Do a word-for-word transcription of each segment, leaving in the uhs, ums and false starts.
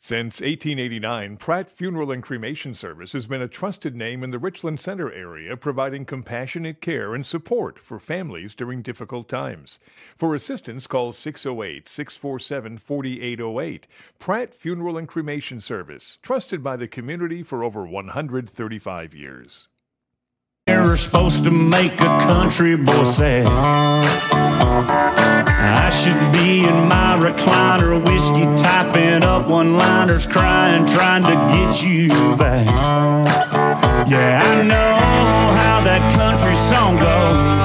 Since eighteen eighty-nine, Pratt Funeral and Cremation Service has been a trusted name in the Richland Center area, providing compassionate care and support for families during difficult times. For assistance, call six oh eight, six four seven, four eight oh eight. Pratt Funeral and Cremation Service, trusted by the community for over one hundred thirty-five years. You're supposed to make a country boy sad. I should be in my recliner, whiskey typing up one-liners, crying, trying to get you back. Yeah, I know how that country song goes.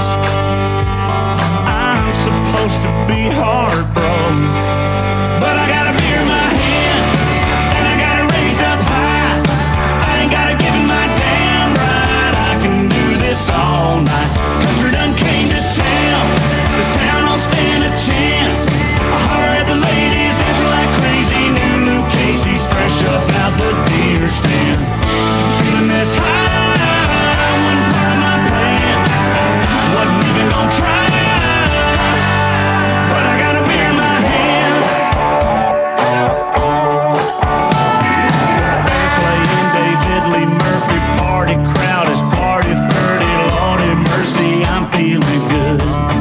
I'm supposed to be heartbroken, but I got a beer in my hand, and I got it raised up high. I ain't got to give it my damn right. I can do this all night. Country done came to town. This town don't stand a chance. I holler at the ladies, dancing like crazy. New Luke Casey's fresh up out the deer stand. Feeling this high, wasn't part of my plan. Wasn't even gonna try, but I got a beer in my hand. Band's playing David Lee Murphy, party crowd is party thirty. Lordy mercy, I'm feeling good.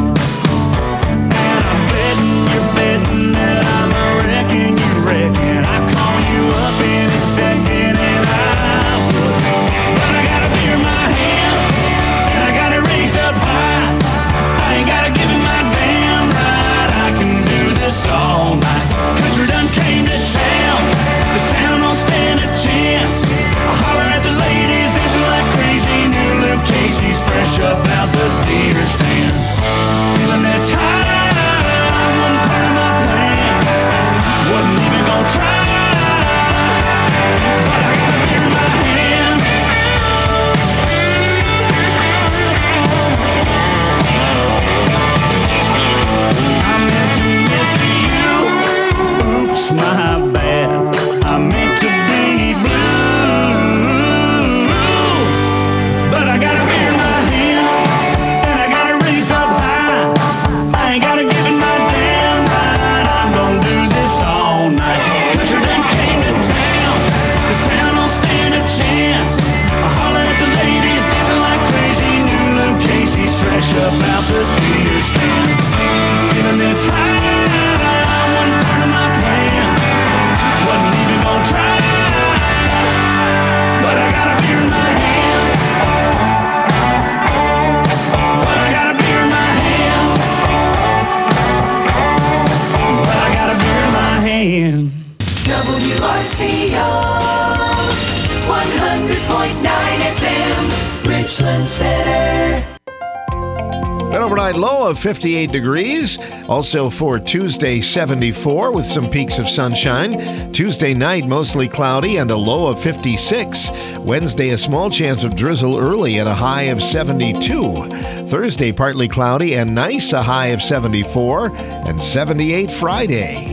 All night. Country done came to town. This town don't stand a chance. I holler at the ladies, dancing like crazy. New Luke Casey's fresh up out the deer stand. Feeling this high, wasn't part of my plan. Wasn't even gonna try, but I got a beer in my hand. I meant to miss you. Oops, my bad. I meant to be blue, but I got a beer in my hand, and I got it raised up high. I ain't gotta give it my damn right. I'm gonna do this all night. Country done came to town. This town don't stand a chance. I holler at the ladies, dancing like crazy. New Luke Casey's fresh up out the deer stand. Feeling this high, wasn't part of my plan. Wasn't even gonna try, but I got a beer in my hand. But I got a beer in my hand. But I got a beer in my hand. W R C O one hundred point nine F M, Richland Center. An overnight low of fifty-eight degrees. Also for Tuesday, seventy-four with some peaks of sunshine. Tuesday night, mostly cloudy and a low of fifty-six. Wednesday, a small chance of drizzle early at a high of seventy-two. Thursday, partly cloudy and nice, a high of seventy-four. And seventy-eight Friday.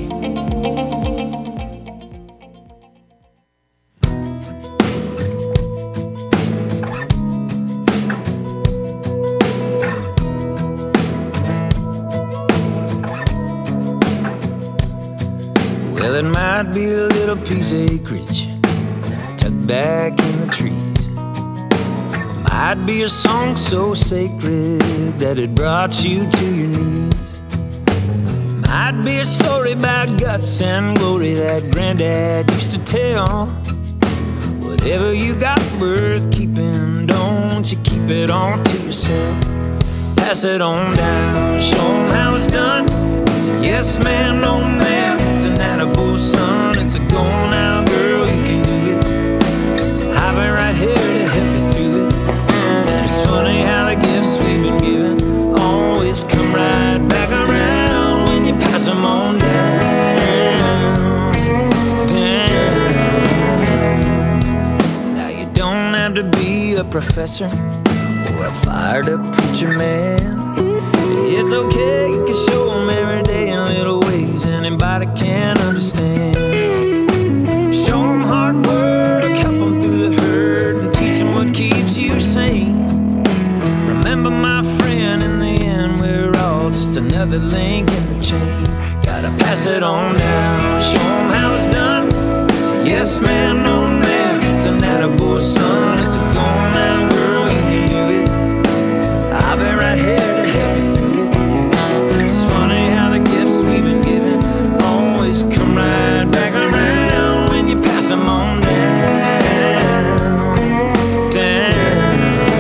Well, it might be a little piece of acreage tucked back in the trees. Might be a song so sacred that it brought you to your knees. Might be a story about guts and glory that Granddad used to tell. Whatever you got worth keeping, don't you keep it on to yourself. Pass it on down, show 'em how it's done. It's a yes man, no man. It's an attaboy son. It's a go now, girl, you can do it. I've been right here to help you through it. And it's funny how the gifts we've been given always come right back around when you pass them on down, down. Now you don't have to be a professor or a fired up preacher man. It's okay, you can show them every day in little ways anybody can understand. Show them hard work, help them through the hurt, and teach them what keeps you sane. Remember, my friend, in the end, we're all just another link in the chain. Gotta pass it on down, show them how it's done. best man on there. It's an attaboy, son. It's a going out girl, you can do it. I'll be right here to help you through it. It's funny how the gifts we've been given always come right back around when you pass them on down, down.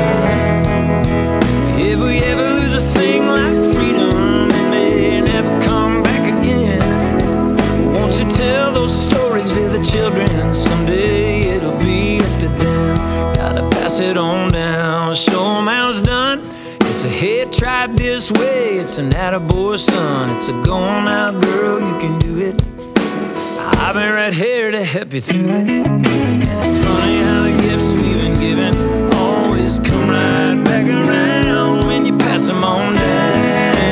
If we ever lose a thing like freedom, it may never come back again. Won't you tell those stories to the children? Someday it'll be up to them. Gotta pass it on down, show 'em how it's done. It's a head tribe this way, it's an attaboy, son. It's a going out girl, you can do it. I'll be right here to help you through it. It's funny how the gifts we've been given always come right back around when you pass them on down.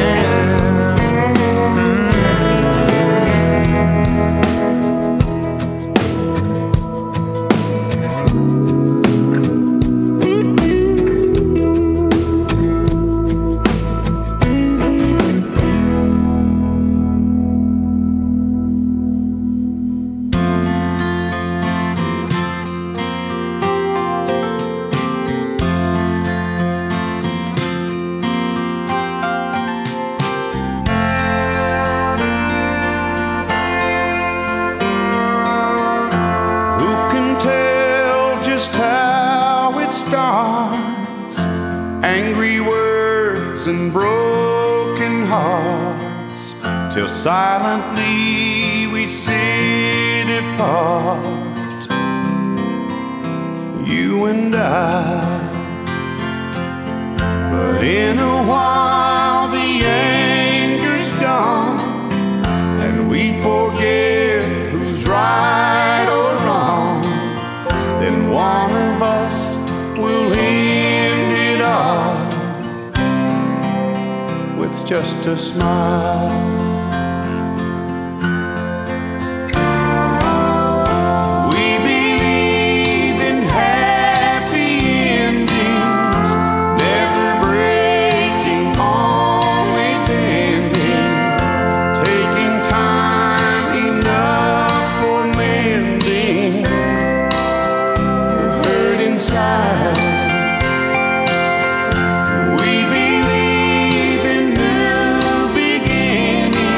Till silently we sit apart, you and I. But in a while the anger's gone, and we forget who's right or wrong. Then one of us will end it all with just a smile. We believe in new beginnings.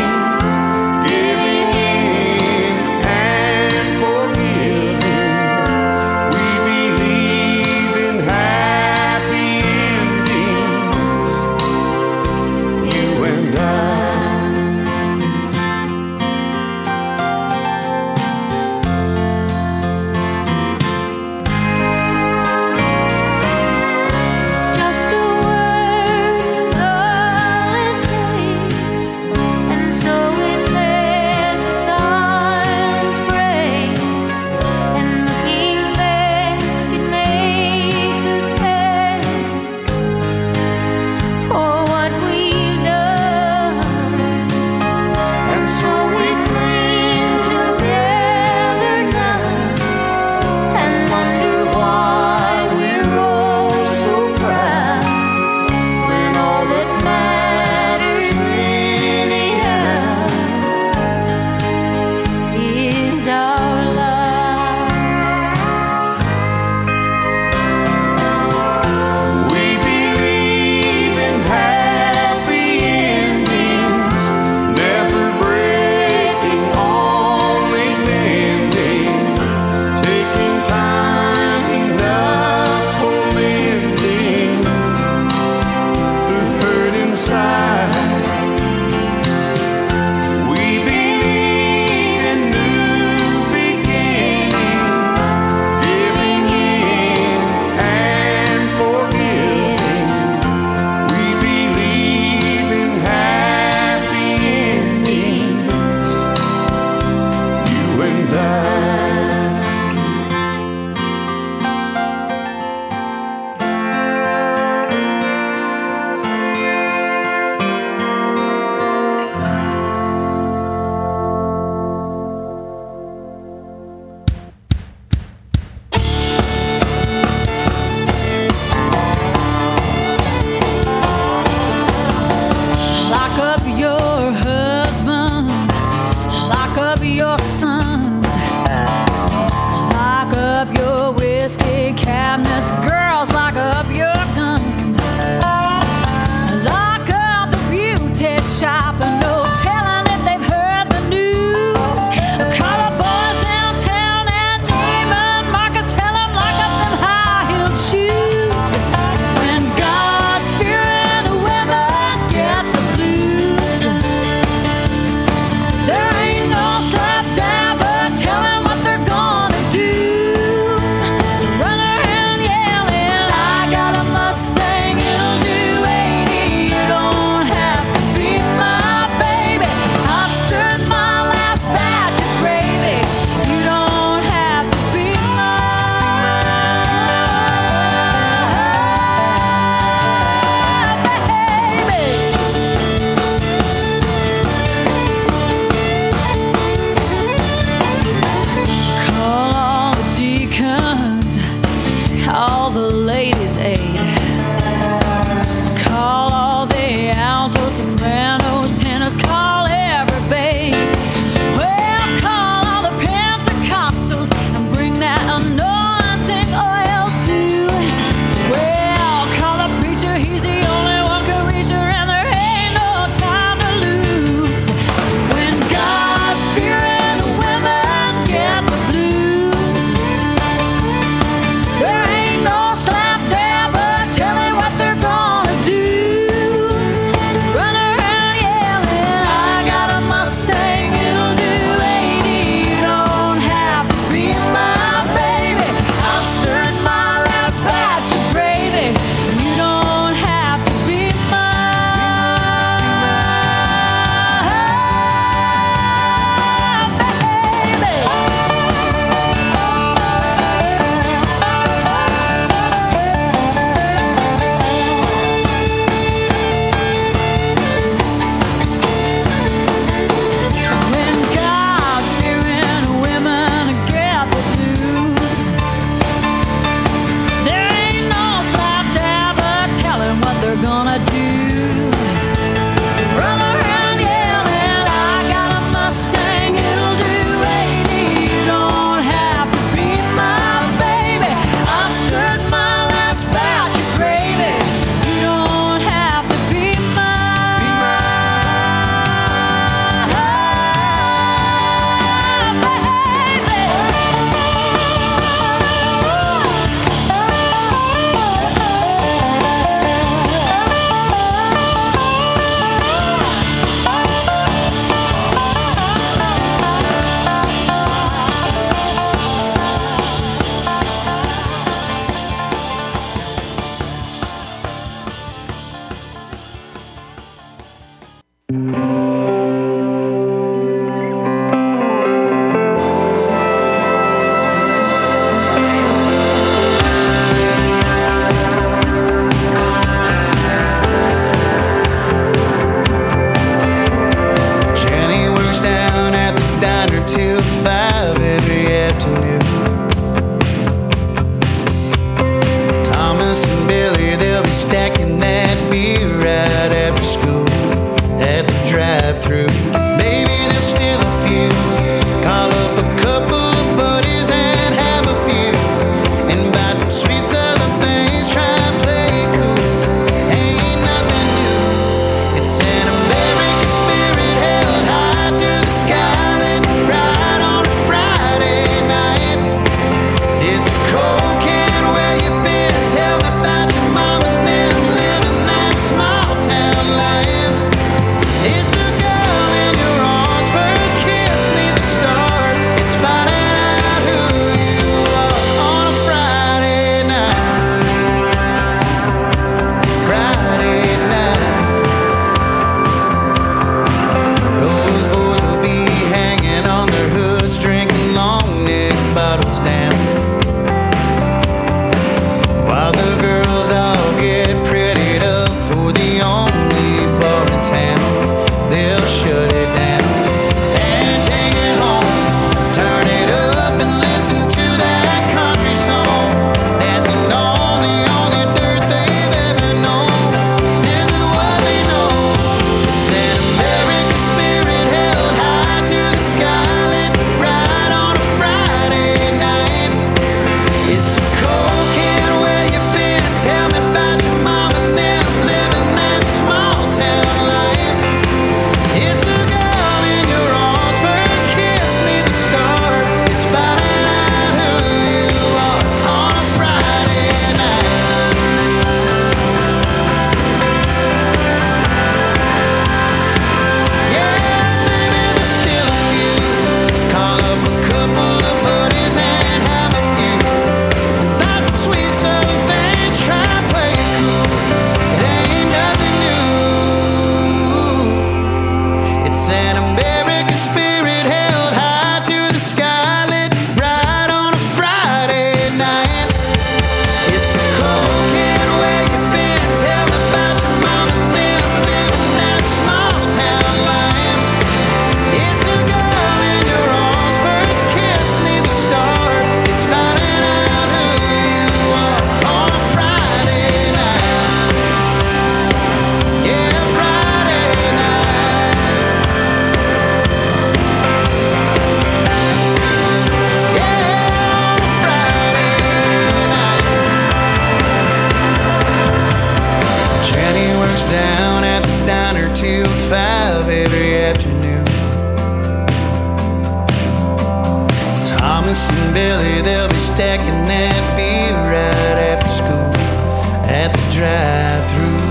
Thomas and Billy, they'll be stacking that beer right after school at the drive-thru.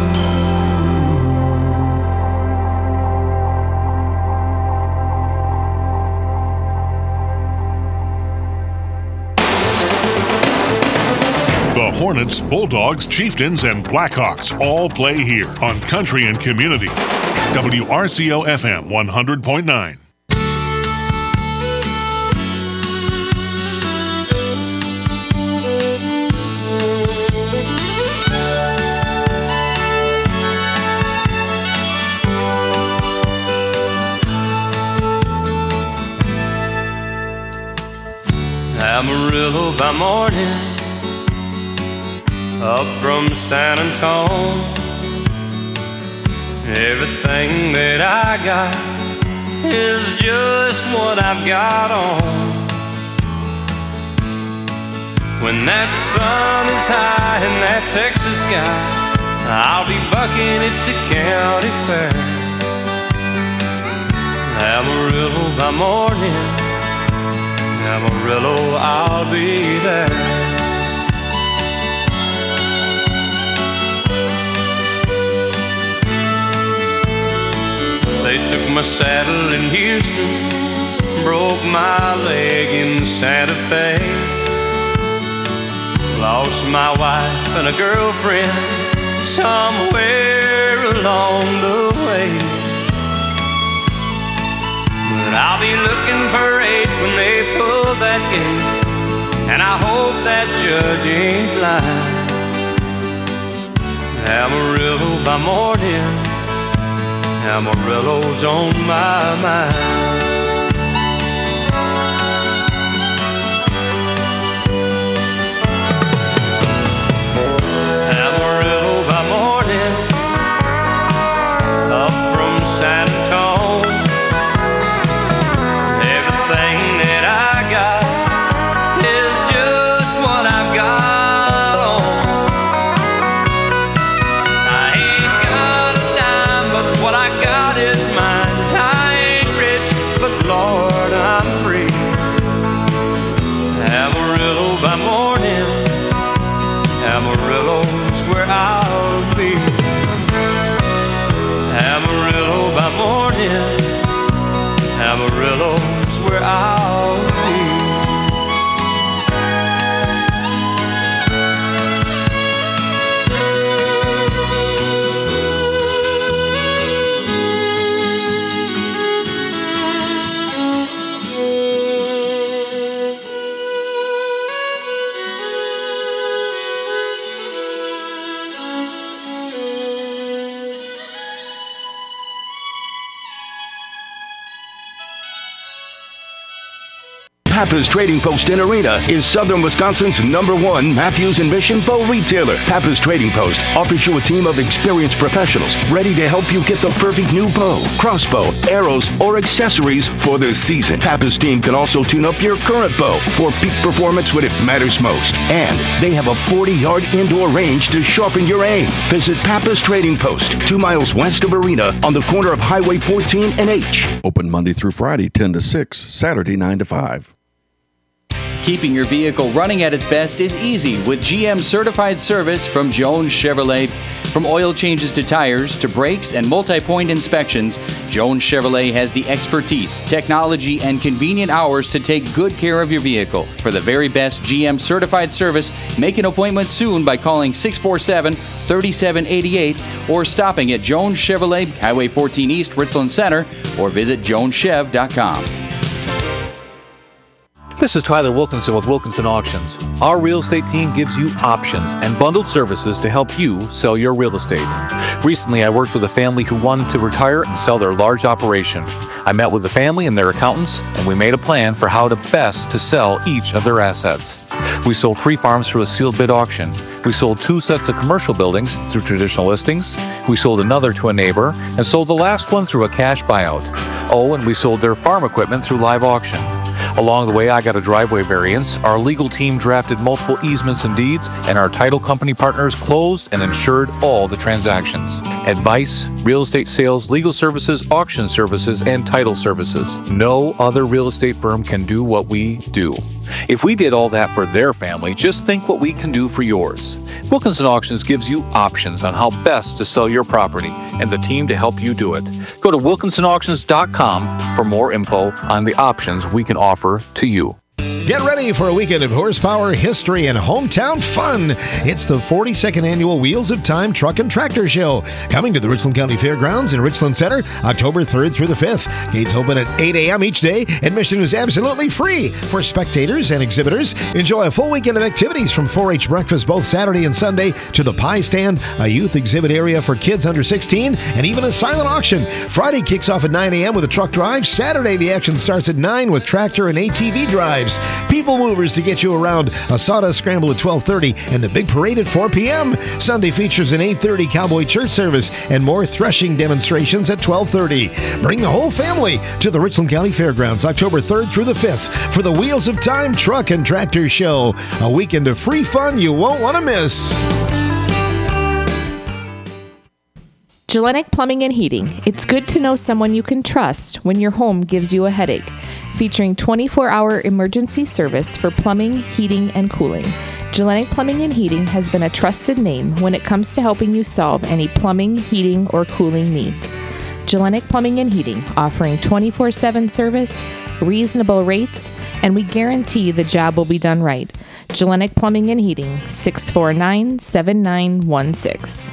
The Hornets, Bulldogs, Chieftains, and Blackhawks all play here on Country and Community. W R C O F M one hundred point nine. Amarillo by morning, up from San Antone. Everything that I got is just what I've got on. When that sun is high in that Texas sky, I'll be bucking at the county fair. Amarillo by morning, Amarillo, I'll be there. They took my saddle in Houston, broke my leg in Santa Fe, lost my wife and a girlfriend somewhere along the way. But I'll be looking for eight when they pull that gate, and I hope that judge ain't blind. Amarillo by morning, Amarillo's on my mind. Amarillo by morning, up from San Antone. Everything that I got is just what I've got on. I ain't got a dime, but what I got is mine. I ain't rich, but Lord, I'm free. Amarillo by morning, Amarillo's where I'll be. Amarillo by morning, Amarillo's where I'll be. Pappas Trading Post in Arena is Southern Wisconsin's number one Matthews and Mission bow retailer. Pappas Trading Post offers you a team of experienced professionals ready to help you get the perfect new bow, crossbow, arrows, or accessories for the season. Pappas team can also tune up your current bow for peak performance when it matters most. And they have a forty-yard indoor range to sharpen your aim. Visit Pappas Trading Post, two miles west of Arena on the corner of Highway fourteen and H. Open Monday through Friday, ten to six, Saturday, nine to five. Keeping your vehicle running at its best is easy with G M certified service from Jones Chevrolet. From oil changes to tires to brakes and multi-point inspections, Jones Chevrolet has the expertise, technology, and convenient hours to take good care of your vehicle. For the very best G M certified service, make an appointment soon by calling six four seven, three seven eight eight or stopping at Jones Chevrolet, Highway fourteen East, Richland Center, or visit jones chev dot com. This is Tyler Wilkinson with Wilkinson Auctions. Our real estate team gives you options and bundled services to help you sell your real estate. Recently, I worked with a family who wanted to retire and sell their large operation. I met with the family and their accountants, and we made a plan for how to best to sell each of their assets. We sold three farms through a sealed bid auction. We sold two sets of commercial buildings through traditional listings. We sold another to a neighbor and sold the last one through a cash buyout. Oh, and we sold their farm equipment through live auction. Along the way, I got a driveway variance. Our legal team drafted multiple easements and deeds, and our title company partners closed and insured all the transactions. Advice, real estate sales, legal services, auction services, and title services. No other real estate firm can do what we do. If we did all that for their family, just think what we can do for yours. Wilkinson Auctions gives you options on how best to sell your property and the team to help you do it. Go to wilkinson auctions dot com for more info on the options we can offer to you. Get ready for a weekend of horsepower, history, and hometown fun. It's the forty-second Annual Wheels of Time Truck and Tractor Show, coming to the Richland County Fairgrounds in Richland Center, October third through the fifth. Gates open at eight a.m. each day. Admission is absolutely free for spectators and exhibitors. Enjoy a full weekend of activities from four H breakfast both Saturday and Sunday to the pie stand, a youth exhibit area for kids under sixteen, and even a silent auction. Friday kicks off at nine a.m. with a truck drive. Saturday, the action starts at nine with tractor and A T V drives. People movers to get you around, a sawdust scramble at twelve thirty, and the big parade at four p.m. Sunday features an eight thirty cowboy church service and more threshing demonstrations at twelve thirty. Bring the whole family to the Richland County Fairgrounds October third through the fifth for the Wheels of Time Truck and Tractor Show, a weekend of free fun you won't want to miss. Gellenic Plumbing and Heating. It's good to know someone you can trust when your home gives you a headache. Featuring twenty-four hour emergency service for plumbing, heating, and cooling. Gellenic Plumbing and Heating has been a trusted name when it comes to helping you solve any plumbing, heating, or cooling needs. Gellenic Plumbing and Heating, offering twenty-four seven service, reasonable rates, and we guarantee the job will be done right. Gellenic Plumbing and Heating, six four nine, seven nine one six.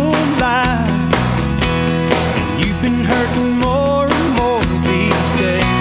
You've been hurting more and more these days.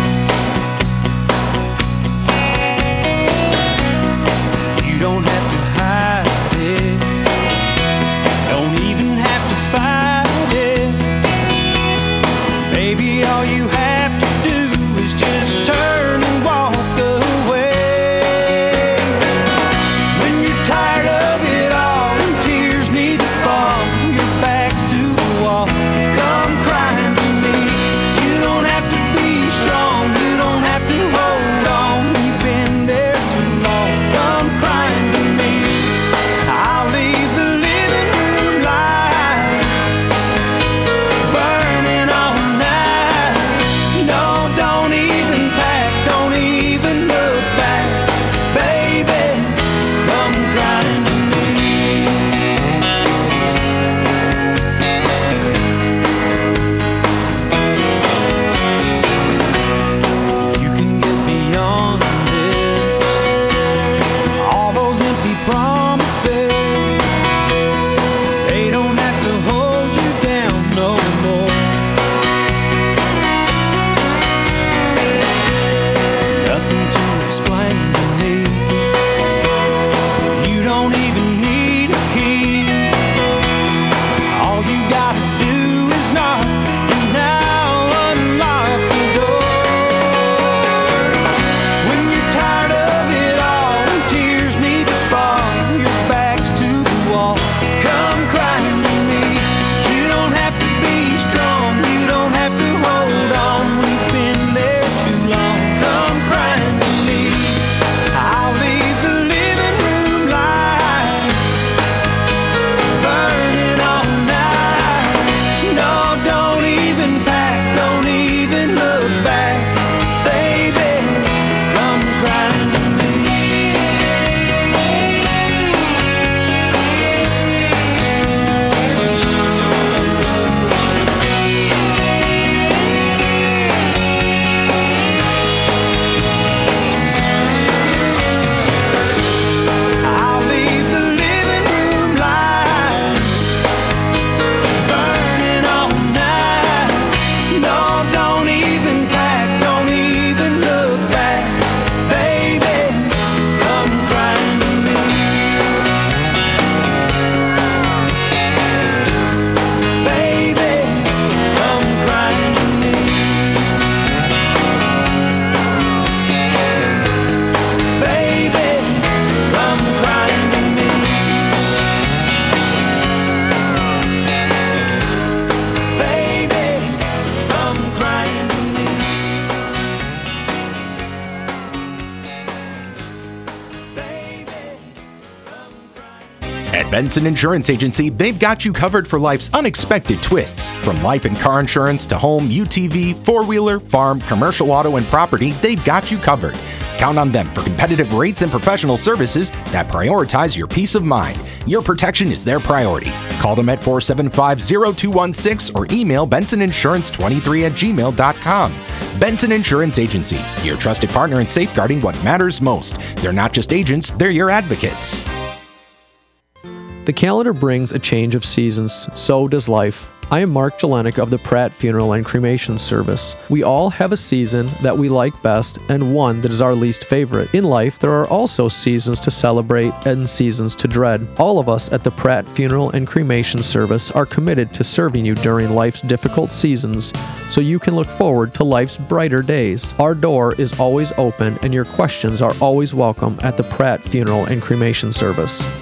Benson Insurance Agency, they've got you covered for life's unexpected twists. From life and car insurance to home, U T V, four-wheeler, farm, commercial auto, and property, they've got you covered. Count on them for competitive rates and professional services that prioritize your peace of mind. Your protection is their priority. Call them at four seven five, zero two one six or email benson insurance twenty-three at gmail dot com. Benson Insurance Agency, your trusted partner in safeguarding what matters most. They're not just agents, they're your advocates. The calendar brings a change of seasons, so does life. I am Mark Jelenic of the Pratt Funeral and Cremation Service. We all have a season that we like best and one that is our least favorite. In life, there are also seasons to celebrate and seasons to dread. All of us at the Pratt Funeral and Cremation Service are committed to serving you during life's difficult seasons so you can look forward to life's brighter days. Our door is always open and your questions are always welcome at the Pratt Funeral and Cremation Service.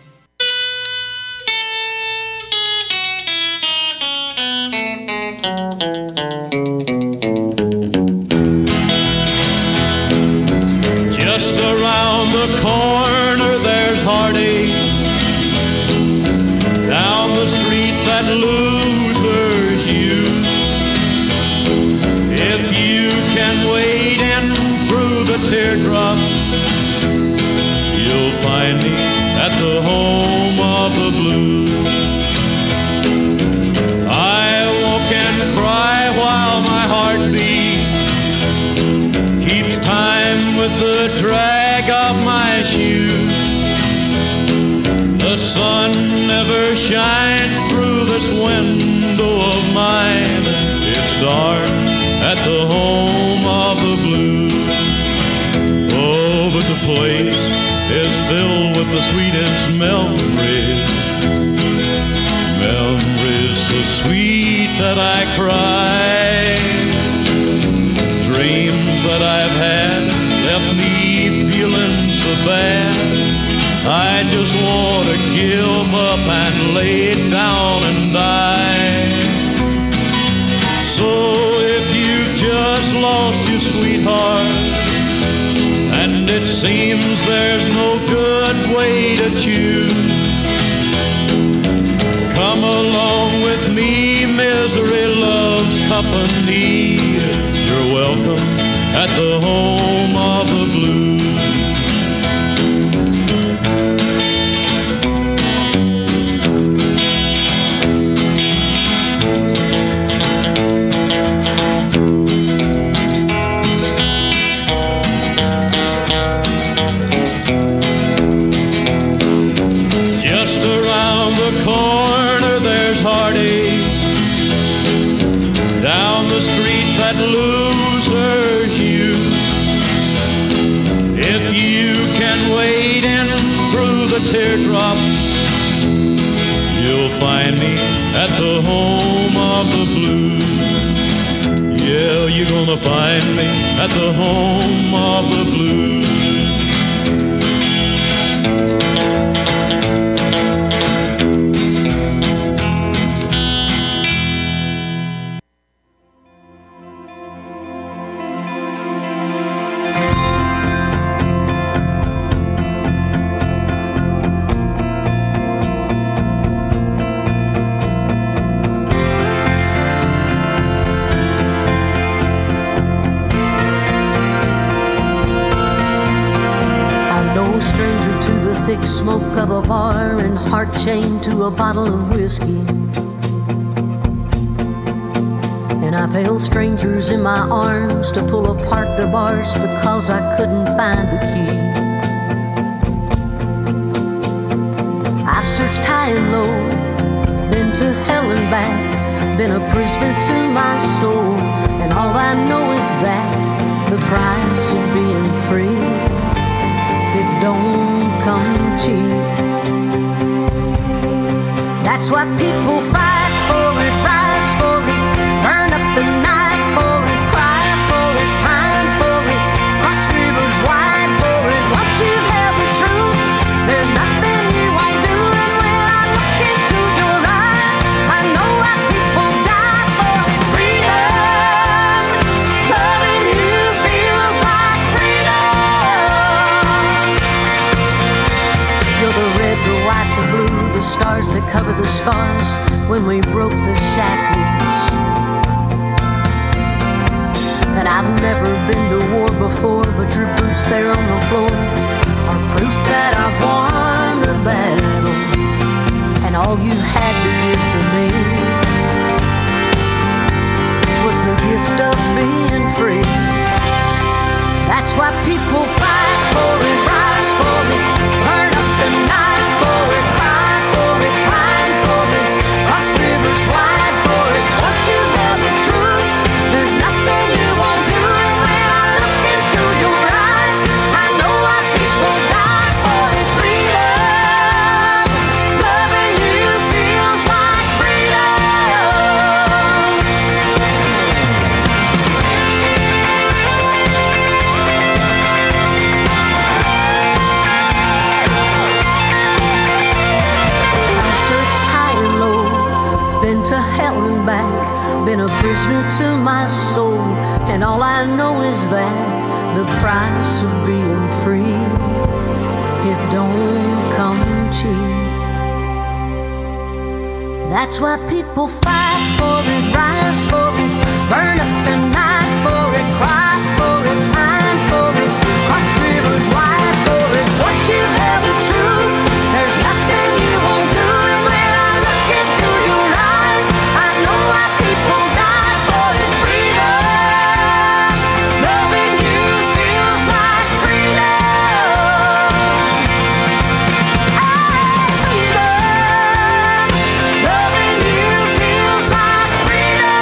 Losers you. If you can wade in through the teardrop, you'll find me at the home of the blues. I walk and cry while my heart beats, keeps time with the drag of my shoes. The sun never shines through this window of mine. It's dark at the home of the blues. Oh, but the place is filled with the sweetest memories. Memories so sweet that I cry. Dreams that I've had left me feeling so bad. I just want to give up and lay down and die. So if you just lost your sweetheart and it seems there's no good way to choose, come along with me, misery loves company. You're welcome at the home of the blues. Losers you. If you can wade in through the teardrop, you'll find me at the home of the blues. Yeah, you're gonna find me at the home of the blues. Smoke of a bar and heart chained to a bottle of whiskey. And I've held strangers in my arms to pull apart their bars because I couldn't find the key. I've searched high and low, been to hell and back, been a prisoner to my soul. And all I know is that the price of being free, it don't come cheap. That's why people fight for it, rise for it, burn up the night for it, cry for it, pine for it, cross rivers wide for it. Once you've held the truth, there's nothing you won't do. And when I look into your eyes, I know why people die for it. Freedom, loving you feels like freedom. You're the red, the white, the blue, the scars when we broke the shackles. And I've never been to war before, but your boots there on the floor are proof that I've won the battle. And all you had to give to me was the gift of being free. That's why people fight for it, rise for it, burn up the night for it, cry for it, pine for it, cross rivers wide for it. Once you tell the truth, there's nothing you won't do. And when I look into your eyes, I know why people die for it. Freedom, loving you feels like freedom. Been to hell and back, been a prisoner to my soul, and all I know is that the price of being free, it don't come cheap. That's why people fight for it, rise for it, burn up the night for it, cry for it, pine for it, cross rivers wide for it. Once you tell the truth, there's nothing you won't do. And when I look into your eyes, I know why people die for it. Freedom, loving you feels like freedom. Freedom, loving you feels like freedom.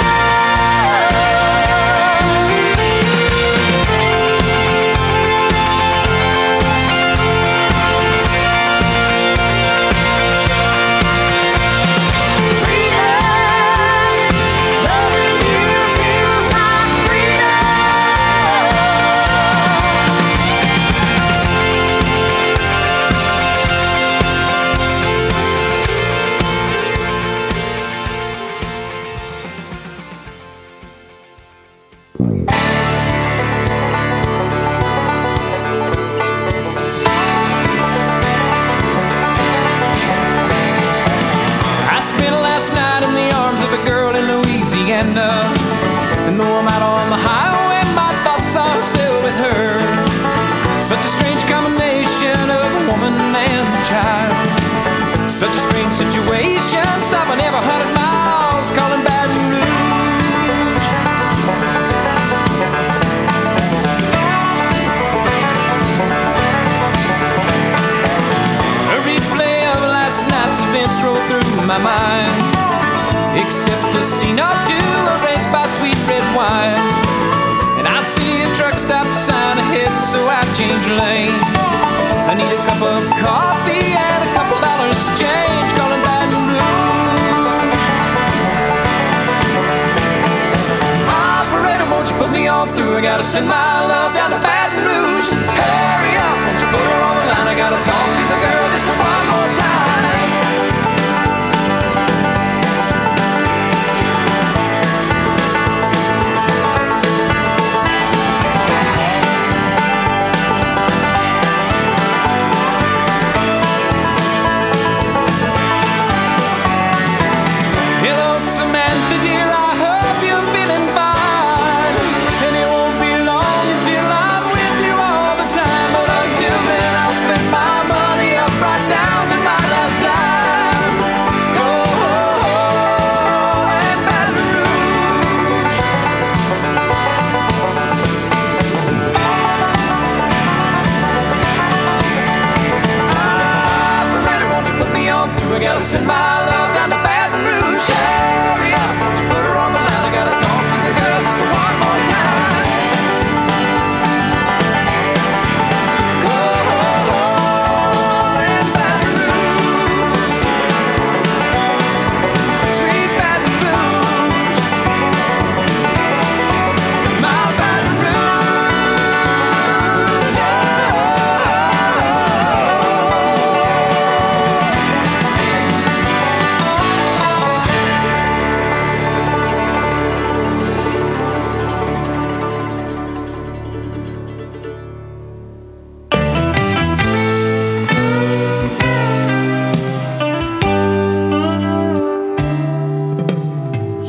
I spent last night in the arms of a girl in Louisiana, and though I'm out on the highway, my thoughts are still with her. Such a strange combination of a woman and a child. Such a strange situation, stopping every hundred miles, calling Baton Rouge. A replay of last night's events rolled through my mind, except a scene or two erased by sweet red wine. And I see a truck stop sign ahead, so I change lane. I need a cup of coffee and a couple dollars change, calling Baton Rouge. Operator, won't you put me on through? I gotta send my love down to Baton Rouge. Hurry up, won't you put her on the line? I gotta talk to the girl just one more time. Hello, Samantha, dear, I hope you're feeling fine. And it won't be long until I'm with you all the time. But until then, I'll spend my money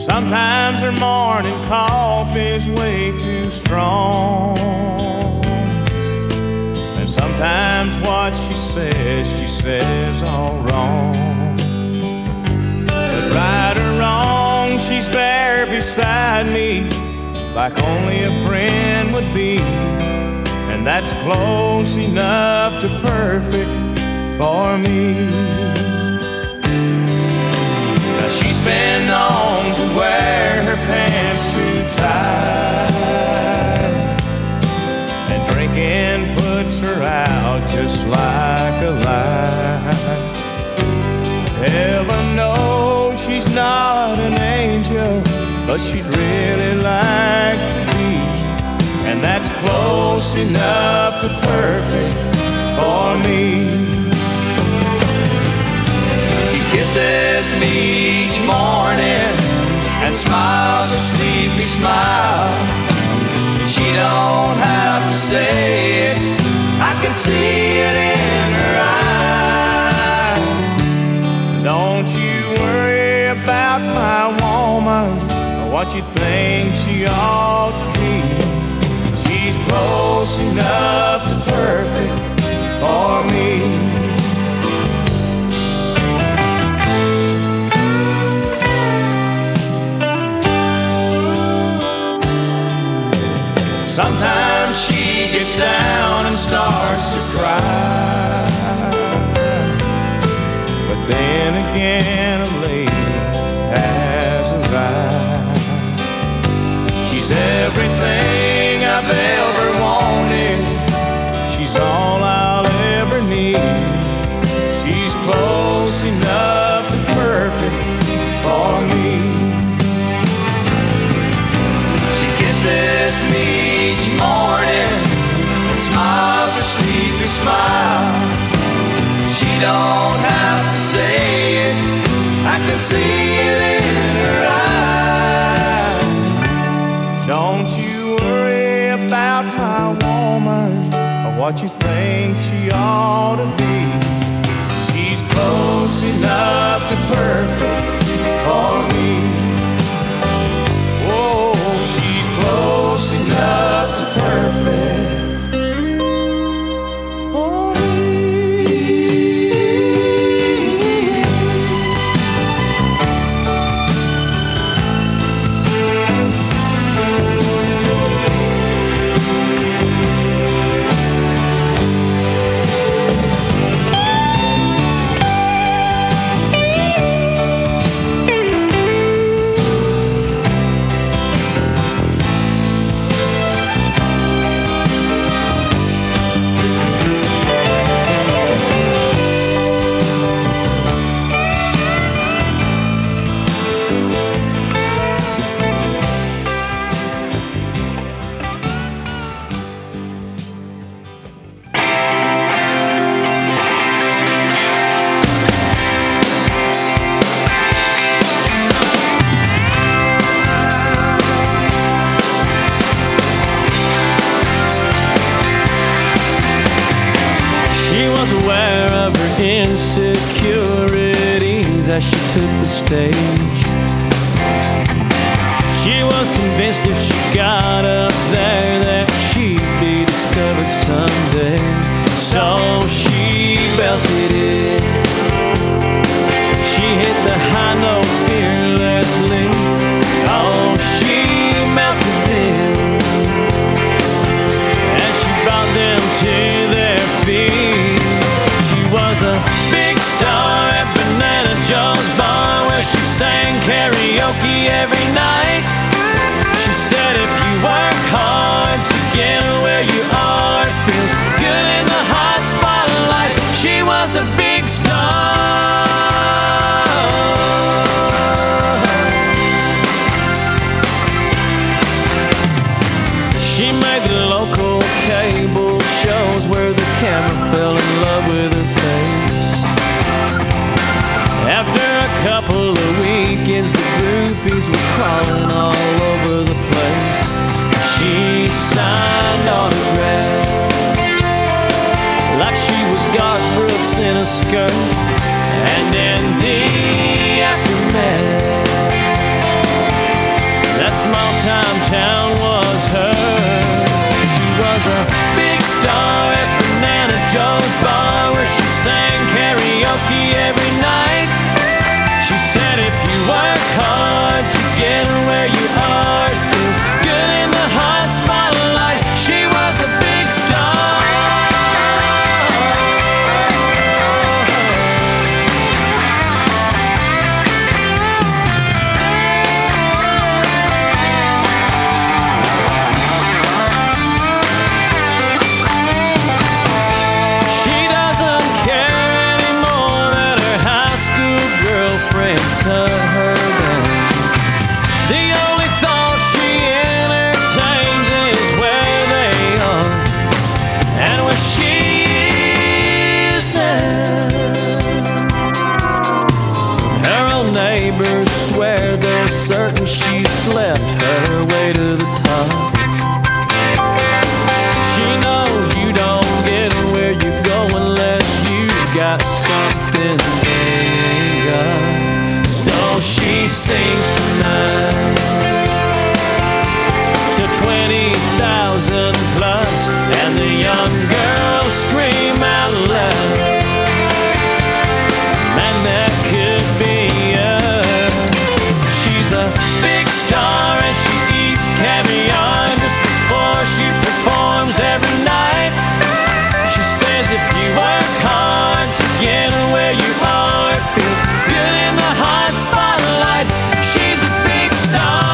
Sometimes her morning coffee's way too strong, and sometimes what she says, she says all wrong. But right or wrong, she's there beside me, like only a friend would be, and that's close enough to perfect for me. Now she's been known to wear her pants too tight, and drinking puts her out just like a light. Heaven knows she's not an angel, but she'd really like to be, and that's close enough to perfect for me. She kisses me each morning and smiles a sleepy smile. She don't have to say it, I can see it in her eyes. Don't you worry about my woman, what you think she ought to be. She's close enough to perfect for me. Sometimes she gets down and starts to cry, but then again a lady has arrived. She's everything I've ever wanted, she's all I'll ever need. She's close enough to perfect for me. She kisses me each morning and smiles a sleepy smile. She don't have to say it, I can see it in her eyes. Don't you worry about my woman or what you think she ought to be. She's close enough to perfect for me. Oh, she's close enough to perfect for me. Insecurities as she took the stage. She was convinced if she got up there that she'd be discovered someday. So she belted it, she hit the high notes fearlessly. Oh, she melted them as she brought them to their feet. She was a big star at Banana Joe's bar, where she sang karaoke every night. She said if you work hard to get where you are, it feels good in the hot spotlight. She was a big star. She made the local cable shows where the camera fell in love with her face. After a couple of weekends, the groupies were crawling all over the place. She signed autographs like she was Garth Brooks in a skirt. And in the aftermath, time town was hers. She was a big star at Banana Joe's bar where she sang karaoke every night. She said if you work hard to get where you are, it feels good in the hot spotlight. She was a big star. Certain she slept her way to the top. She knows you don't get where you go unless you got something they got. So she sings tonight to twenty thousand plus, and the young girls scream out loud, man, that could be a big star and she eats caviar just before she performs every night. She says if you work hard to get where you are, it feels good in the hot spotlight. She's a big star.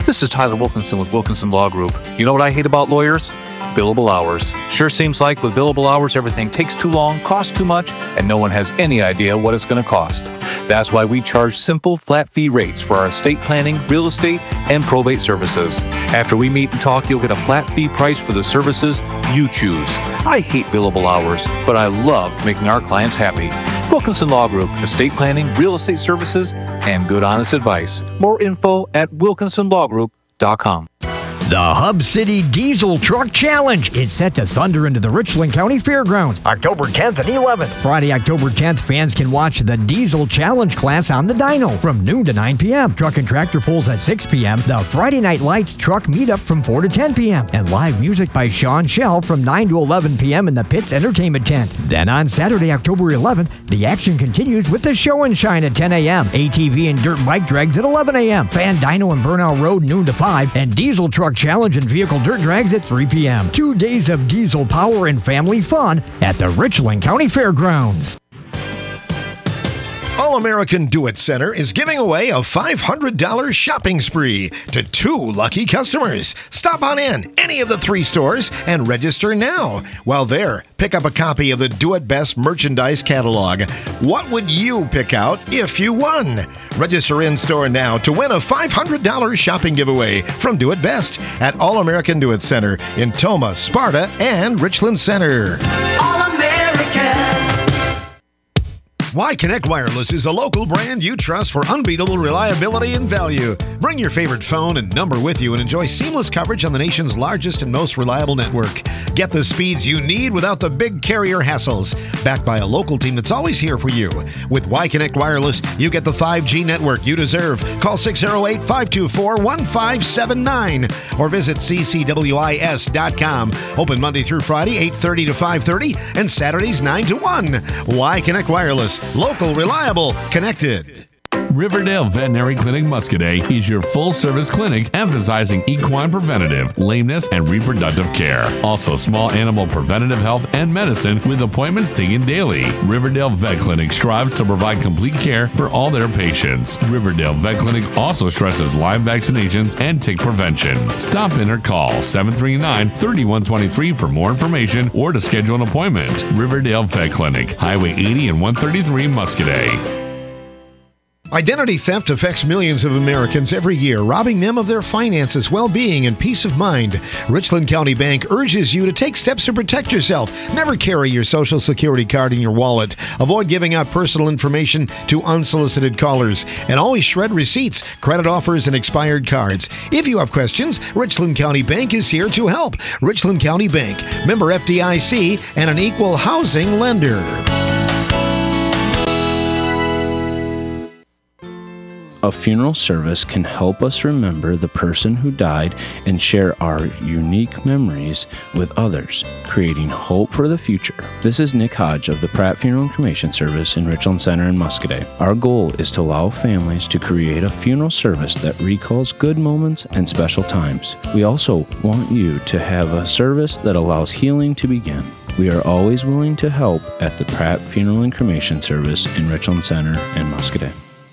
This is Tyler Wilkinson with Wilkinson Law Group. You know what I hate about lawyers? Billable hours. Sure seems like with billable hours, everything takes too long, costs too much, and no one has any idea what it's going to cost. That's why we charge simple, flat fee rates for our estate planning, real estate, and probate services. After we meet and talk, you'll get a flat fee price for the services you choose. I hate billable hours, but I love making our clients happy. Wilkinson Law Group, estate planning, real estate services, and good honest advice. More info at wilkinson law group dot com. The Hub City Diesel Truck Challenge is set to thunder into the Richland County Fairgrounds October tenth and eleventh. Friday, October tenth, fans can watch the Diesel Challenge class on the dyno from noon to nine p.m. Truck and tractor pulls at six p.m. The Friday Night Lights truck meetup from four to ten p.m. And live music by Sean Shell from nine to eleven p.m. in the Pitts Entertainment Tent. Then on Saturday, October eleventh, the action continues with the Show and Shine at ten a.m. A T V and dirt bike drags at eleven a.m. Fan Dyno and Burnout Road noon to five. And Diesel Truck Challenge and Vehicle Dirt Drags at three p.m. Two days of diesel power and family fun at the Richland County Fairgrounds. All-American Do-It Center is giving away a five hundred dollars shopping spree to two lucky customers. Stop on in any of the three stores and register now. While there, pick up a copy of the Do It Best merchandise catalog. What would you pick out if you won? Register in-store now to win a five hundred dollars shopping giveaway from Do It Best at All-American Do-It Center in Toma, Sparta, and Richland Center. Y-Connect Wireless is a local brand you trust for unbeatable reliability and value. Bring your favorite phone and number with you and enjoy seamless coverage on the nation's largest and most reliable network. Get the speeds you need without the big carrier hassles. Backed by a local team that's always here for you. With Y-Connect Wireless, you get the five G network you deserve. Call six oh eight, five two four, one five seven nine or visit c c w i s dot com. Open Monday through Friday, eight thirty to five thirty, and Saturdays, nine to one. Y-Connect Wireless. Local, reliable, connected. Riverdale Veterinary Clinic Muscadet is your full-service clinic emphasizing equine preventative, lameness, and reproductive care. Also, small animal preventative health and medicine with appointments taken daily. Riverdale Vet Clinic strives to provide complete care for all their patients. Riverdale Vet Clinic also stresses live vaccinations and tick prevention. Stop in or call seven three nine, three one two three for more information or to schedule an appointment. Riverdale Vet Clinic, Highway eighty and one thirty-three, Muscadet. Identity theft affects millions of Americans every year, robbing them of their finances, well-being, and peace of mind. Richland County Bank urges you to take steps to protect yourself. Never carry your Social Security card in your wallet. Avoid giving out personal information to unsolicited callers. And always shred receipts, credit offers, and expired cards. If you have questions, Richland County Bank is here to help. Richland County Bank, member F D I C, and an equal housing lender. A funeral service can help us remember the person who died and share our unique memories with others, creating hope for the future. This is Nick Hodge of the Pratt Funeral and Cremation Service in Richland Center in Muscadet. Our goal is to allow families to create a funeral service that recalls good moments and special times. We also want you to have a service that allows healing to begin. We are always willing to help at the Pratt Funeral and Cremation Service in Richland Center and Muscadet.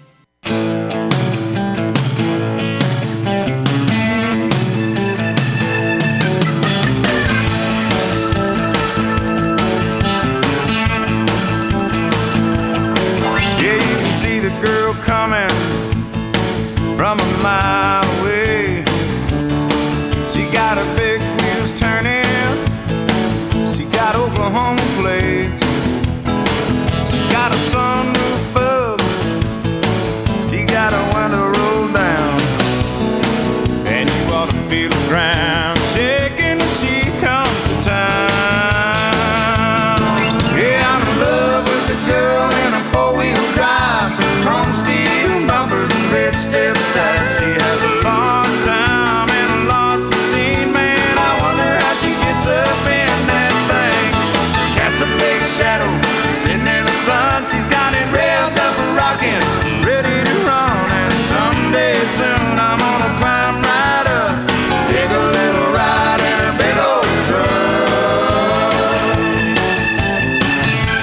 Coming from a mile away. She got her big wheels turning. She got Oklahoma plates. She got a sunroof up. She got a window rolled down. And you ought to feel the ground shaking when she comes to town. Yeah, I'm in love with the girl in a four-wheel drive. Chrome steel bumpers and red step sides. She has a large time and a large machine, man. I wonder how she gets up in that thing. Casts a big shadow sitting in the sun. She's got it revved up and rocking, ready to run. And someday soon I'm gonna climb right up, take a little ride in her big old truck.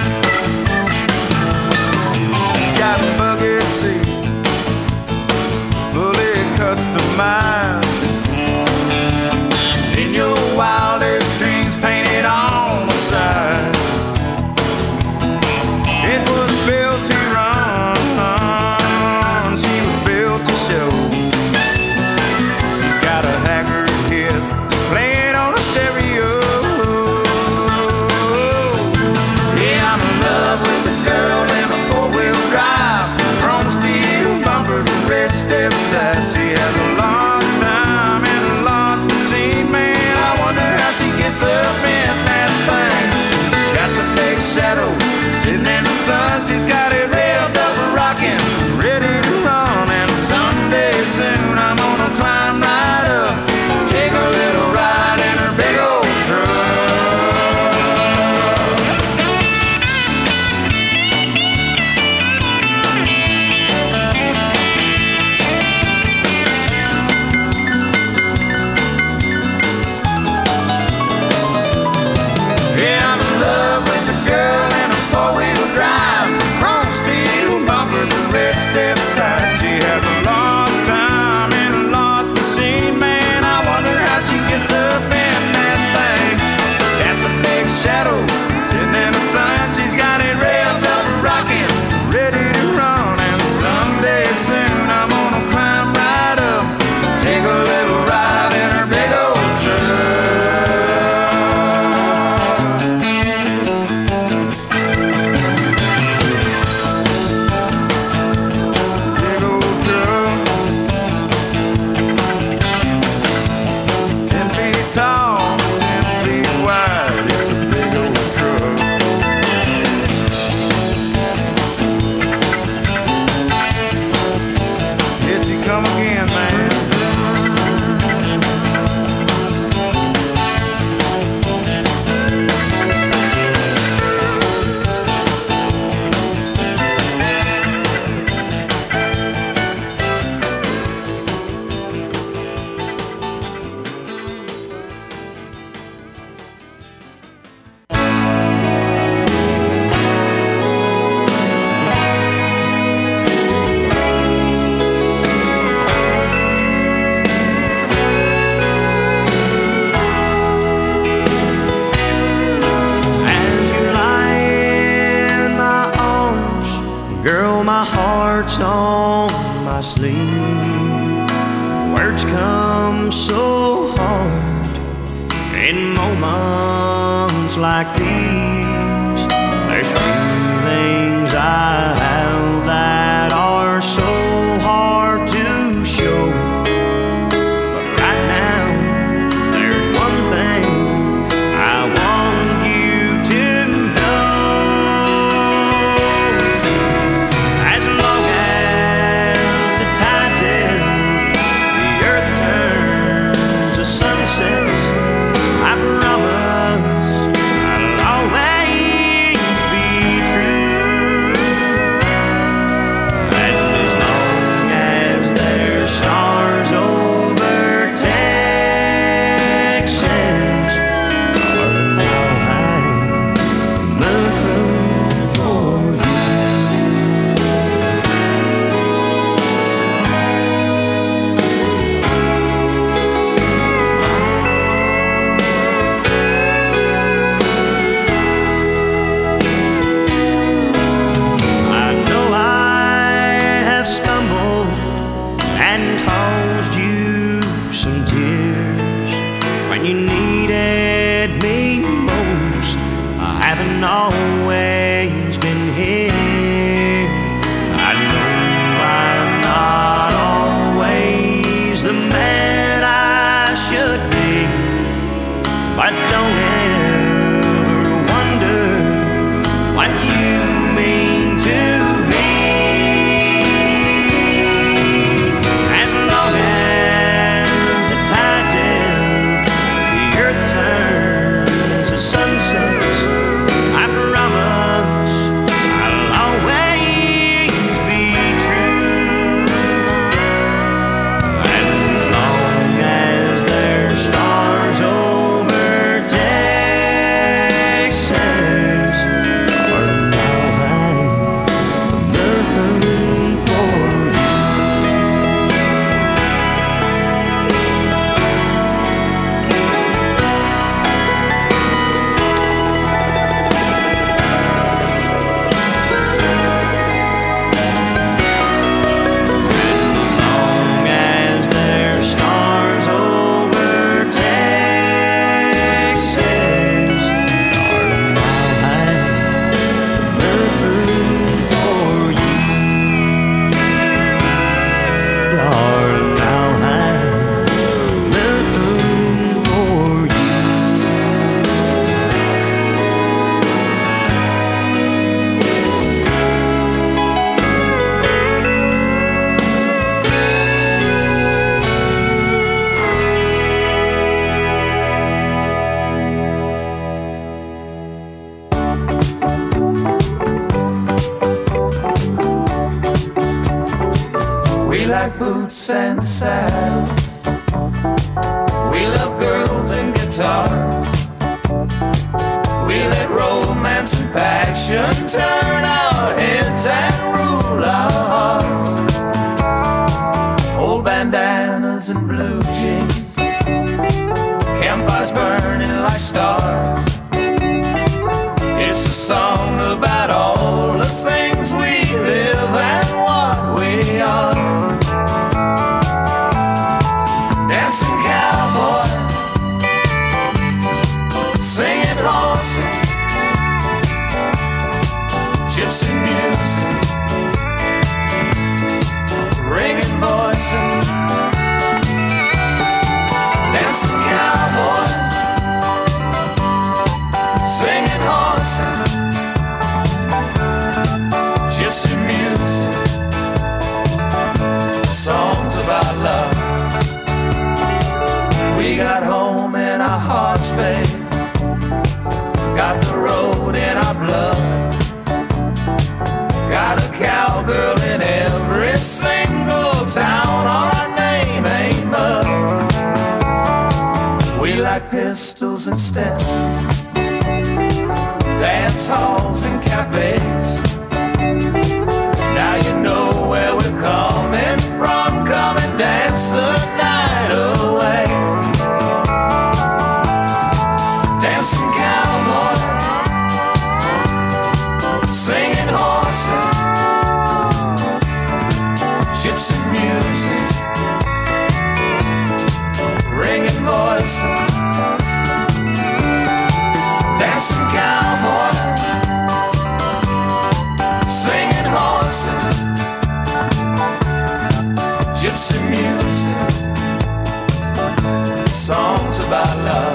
She's got bucket seats come again, man. On my sleeve, words come so hard in moments like these. There's feelings I have that are so hard to show, but right now there's one thing I want you to know. As long sunsets, I promise I'll always be true. And as long as there's stars over Texas, darling, I'll hide the moon for you. Always been here. I know I'm not always the man I should be, but don't ever wonder what you mean to me. As long as the tide's in, the earth turns to sunsets, I promise I'll always be true. As long as there's stars over Texas, darling, I'll hide the moon for you. Stars over Texas, darling, I'll hide the moon for you. Darling, I'll hide the moon for you. We like boots and saddles. We love girls and guitars. We let romance and passion turn our heads and rule our hearts. Old bandanas and blue jeans, campfires burning like stars. It's a song about all the things we live and what we are. Dancing cowboy, singing horses, gypsy music, ringing voices. Dancing cowboy, singing horses, much, babe. Got the road in our blood. Got a cowgirl in every single town. Our name ain't mud. We like pistols and Stetsons, dance halls and cafes. Now you know where we're coming from. Come and dance the night away. Dancing cowboy, singing horses, gypsy music, ringing voices. Dancing cowboy, singing horses, gypsy music, songs about love.